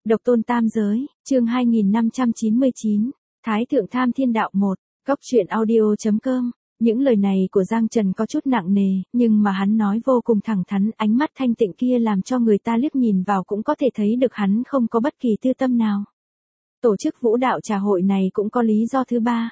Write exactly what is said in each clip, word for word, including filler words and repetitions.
Độc tôn tam giới, chương hai nghìn năm trăm chín mươi chín, Thái thượng tham thiên đạo một, góc truyện audio.com. Những lời này của Giang Trần có chút nặng nề, nhưng mà hắn nói vô cùng thẳng thắn, ánh mắt thanh tịnh kia làm cho người ta liếc nhìn vào cũng có thể thấy được hắn không có bất kỳ tư tâm nào. Tổ chức vũ đạo trà hội này cũng có lý do thứ ba.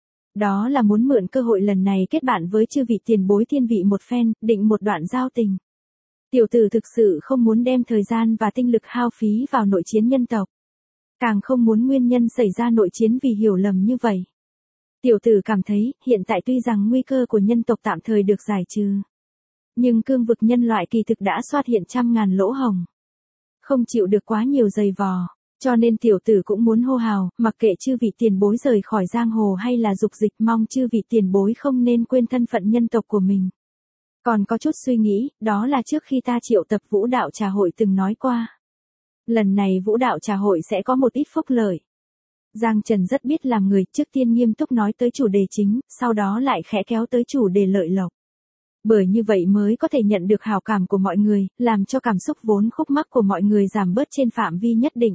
Đó là muốn mượn cơ hội lần này kết bạn với chư vị tiền bối thiên vị một phen, định một đoạn giao tình. Tiểu tử thực sự không muốn đem thời gian và tinh lực hao phí vào nội chiến nhân tộc. Càng không muốn nguyên nhân xảy ra nội chiến vì hiểu lầm như vậy. Tiểu tử cảm thấy, hiện tại tuy rằng nguy cơ của nhân tộc tạm thời được giải trừ. Nhưng cương vực nhân loại kỳ thực đã xuất hiện trăm ngàn lỗ hổng. Không chịu được quá nhiều dày vò. Cho nên tiểu tử cũng muốn hô hào, mặc kệ chư vị tiền bối rời khỏi giang hồ hay là dục dịch, mong chư vị tiền bối không nên quên thân phận nhân tộc của mình. Còn có chút suy nghĩ, đó là trước khi ta triệu tập vũ đạo trà hội từng nói qua. Lần này vũ đạo trà hội sẽ có một ít phúc lợi. Giang Trần rất biết làm người, trước tiên nghiêm túc nói tới chủ đề chính, sau đó lại khẽ kéo tới chủ đề lợi lộc. Bởi như vậy mới có thể nhận được hảo cảm của mọi người, làm cho cảm xúc vốn khúc mắc của mọi người giảm bớt trên phạm vi nhất định.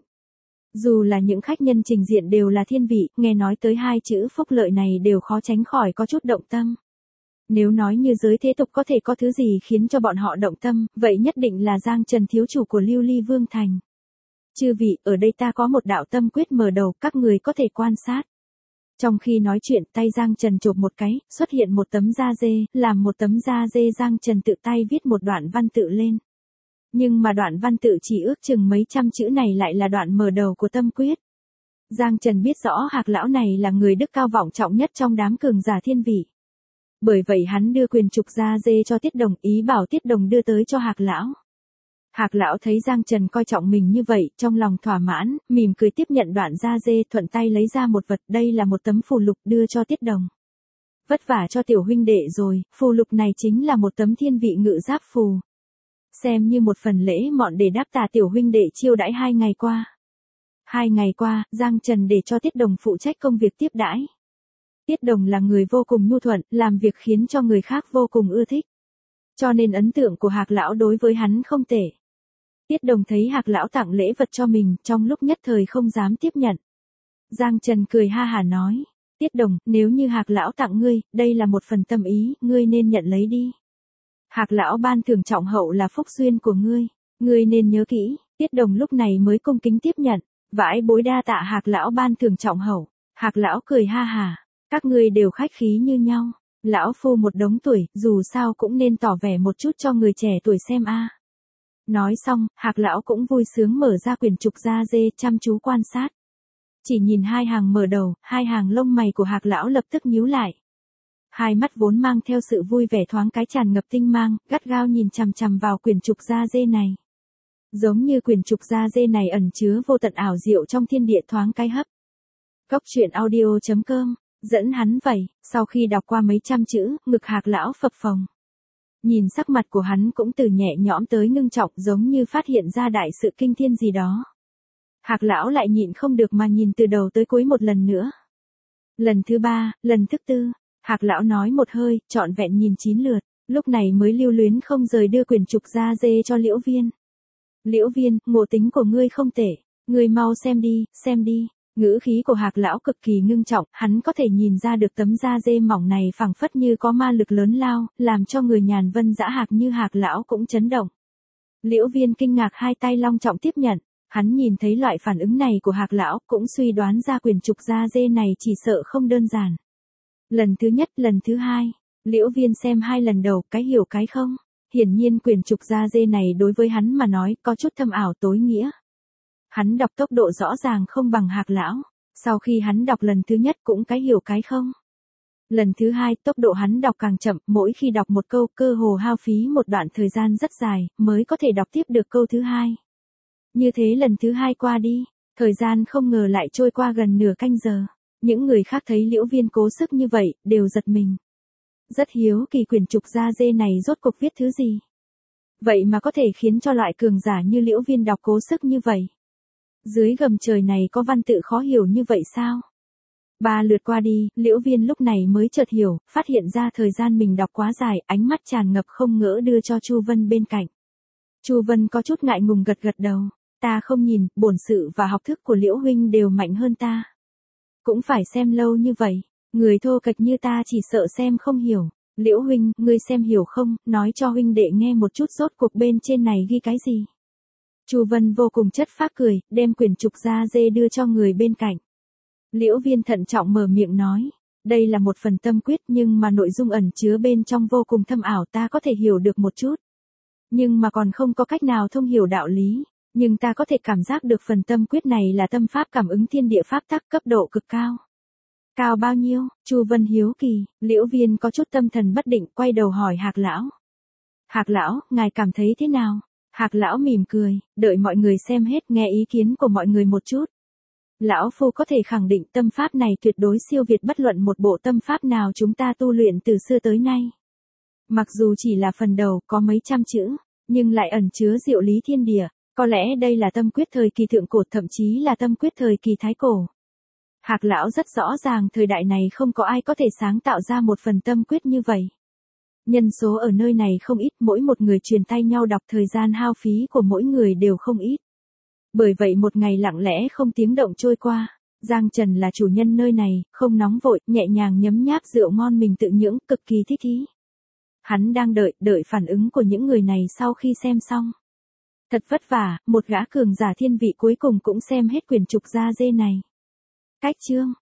Dù là những khách nhân trình diện đều là thiên vị, nghe nói tới hai chữ phúc lợi này đều khó tránh khỏi có chút động tâm. Nếu nói như giới thế tục có thể có thứ gì khiến cho bọn họ động tâm, vậy nhất định là Giang Trần thiếu chủ của Lưu Ly Vương Thành. Chư vị, ở đây ta có một đạo tâm quyết mở đầu, các người có thể quan sát. Trong khi nói chuyện, tay Giang Trần chộp một cái, xuất hiện một tấm da dê, làm một tấm da dê Giang Trần tự tay viết một đoạn văn tự lên. Nhưng mà đoạn văn tự chỉ ước chừng mấy trăm chữ này lại là đoạn mở đầu của tâm quyết. Giang Trần biết rõ Hạc lão này là người đức cao vọng trọng nhất trong đám cường giả thiên vị. Bởi vậy hắn đưa quyền trục da dê cho Tiết Đồng, ý bảo Tiết Đồng đưa tới cho Hạc lão. Hạc lão thấy Giang Trần coi trọng mình như vậy, trong lòng thỏa mãn, mỉm cười tiếp nhận đoạn da dê, thuận tay lấy ra một vật, đây là một tấm phù lục đưa cho Tiết Đồng. Vất vả cho tiểu huynh đệ rồi, phù lục này chính là một tấm thiên vị ngự giáp phù. Xem như một phần lễ mọn để đáp tạ tiểu huynh đệ chiêu đãi hai ngày qua. Hai ngày qua, Giang Trần để cho Tiết Đồng phụ trách công việc tiếp đãi. Tiết Đồng là người vô cùng nhu thuận, làm việc khiến cho người khác vô cùng ưa thích. Cho nên ấn tượng của Hạc lão đối với hắn không tệ. Tiết Đồng thấy Hạc lão tặng lễ vật cho mình, trong lúc nhất thời không dám tiếp nhận. Giang Trần cười ha hả nói, Tiết Đồng, nếu như Hạc lão tặng ngươi, đây là một phần tâm ý, ngươi nên nhận lấy đi. Hạc lão ban thưởng trọng hậu là phúc duyên của ngươi, ngươi nên nhớ kỹ. Tiết Đồng lúc này mới cung kính tiếp nhận, vãi bối đa tạ Hạc lão ban thưởng trọng hậu. Hạc lão cười ha hả, các ngươi đều khách khí như nhau, lão phu một đống tuổi, dù sao cũng nên tỏ vẻ một chút cho người trẻ tuổi xem a. Nói xong, Hạc lão cũng vui sướng mở ra quyển trục da dê, chăm chú quan sát. Chỉ nhìn hai hàng mở đầu, hai hàng lông mày của Hạc lão lập tức nhíu lại. Hai mắt vốn mang theo sự vui vẻ thoáng cái tràn ngập tinh mang, gắt gao nhìn chằm chằm vào quyển trục da dê này. Giống như quyển trục da dê này ẩn chứa vô tận ảo diệu trong thiên địa thoáng cái hấp. Góc truyện audio.com, dẫn hắn vậy, sau khi đọc qua mấy trăm chữ, ngực Hạc lão phập phồng. Nhìn sắc mặt của hắn cũng từ nhẹ nhõm tới ngưng trọng, giống như phát hiện ra đại sự kinh thiên gì đó. Hạc lão lại nhịn không được mà nhìn từ đầu tới cuối một lần nữa. Lần thứ ba, lần thứ tư. Hạc lão nói một hơi, trọn vẹn nhìn chín lượt, lúc này mới lưu luyến không rời đưa quyển trục da dê cho Liễu Viên. Liễu Viên, ngộ tính của ngươi không tệ, ngươi mau xem đi, xem đi. Ngữ khí của Hạc lão cực kỳ ngưng trọng, hắn có thể nhìn ra được tấm da dê mỏng này phẳng phất như có ma lực lớn lao, làm cho người nhàn vân dã hạc như Hạc lão cũng chấn động. Liễu Viên kinh ngạc hai tay long trọng tiếp nhận, hắn nhìn thấy loại phản ứng này của Hạc lão, cũng suy đoán ra quyển trục da dê này chỉ sợ không đơn giản. Lần thứ nhất, lần thứ hai, Liễu Viên xem hai lần đầu, cái hiểu cái không. Hiển nhiên quyển trục da dê này đối với hắn mà nói có chút thâm ảo tối nghĩa. Hắn đọc tốc độ rõ ràng không bằng Hạc lão, sau khi hắn đọc lần thứ nhất cũng cái hiểu cái không. Lần thứ hai, tốc độ hắn đọc càng chậm, mỗi khi đọc một câu cơ hồ hao phí một đoạn thời gian rất dài, mới có thể đọc tiếp được câu thứ hai. Như thế lần thứ hai qua đi, thời gian không ngờ lại trôi qua gần nửa canh giờ. Những người khác thấy Liễu Viên cố sức như vậy, đều giật mình. Rất hiếu kỳ quyển trục da dê này rốt cuộc viết thứ gì. Vậy mà có thể khiến cho loại cường giả như Liễu Viên đọc cố sức như vậy. Dưới gầm trời này có văn tự khó hiểu như vậy sao? Ba lượt qua đi, Liễu Viên lúc này mới chợt hiểu, phát hiện ra thời gian mình đọc quá dài, ánh mắt tràn ngập không ngỡ đưa cho Chu Vân bên cạnh. Chu Vân có chút ngại ngùng gật gật đầu, Ta không nhìn, bổn sự và học thức của Liễu huynh đều mạnh hơn ta. Cũng phải xem lâu như vậy, người thô kệch như ta chỉ sợ xem không hiểu. Liễu huynh, ngươi xem hiểu không, nói cho huynh đệ nghe một chút rốt cuộc bên trên này ghi cái gì. Chu Vân vô cùng chất phác cười, đem quyển trục da dê đưa cho người bên cạnh. Liễu Viên thận trọng mở miệng nói, đây là một phần tâm quyết nhưng mà nội dung ẩn chứa bên trong vô cùng thâm ảo, ta có thể hiểu được một chút. Nhưng mà còn không có cách nào thông hiểu đạo lý, nhưng ta có thể cảm giác được phần tâm quyết này là tâm pháp cảm ứng thiên địa pháp tắc cấp độ cực cao. Cao bao nhiêu? Chu Vân hiếu kỳ, Liễu Viên có chút tâm thần bất định, quay đầu hỏi Hạc lão. Hạc lão, ngài cảm thấy thế nào? Hạc lão mỉm cười, đợi mọi người xem hết, nghe ý kiến của mọi người một chút. Lão phu có thể khẳng định tâm pháp này tuyệt đối siêu việt bất luận một bộ tâm pháp nào chúng ta tu luyện từ xưa tới nay. Mặc dù chỉ là phần đầu có mấy trăm chữ, nhưng lại ẩn chứa diệu lý thiên địa, có lẽ đây là tâm quyết thời kỳ thượng cổ, thậm chí là tâm quyết thời kỳ thái cổ. Hạc lão rất rõ ràng thời đại này không có ai có thể sáng tạo ra một phần tâm quyết như vậy. Nhân số ở nơi này không ít, mỗi một người truyền tay nhau đọc, thời gian hao phí của mỗi người đều không ít. Bởi vậy một ngày lặng lẽ không tiếng động trôi qua, Giang Trần là chủ nhân nơi này, không nóng vội, nhẹ nhàng nhấm nháp rượu ngon mình tự nhưỡng, cực kỳ thích thú. Hắn đang đợi, đợi phản ứng của những người này sau khi xem xong. Thật vất vả, một gã cường giả thiên vị cuối cùng cũng xem hết quyển trục da dê này. Cách chương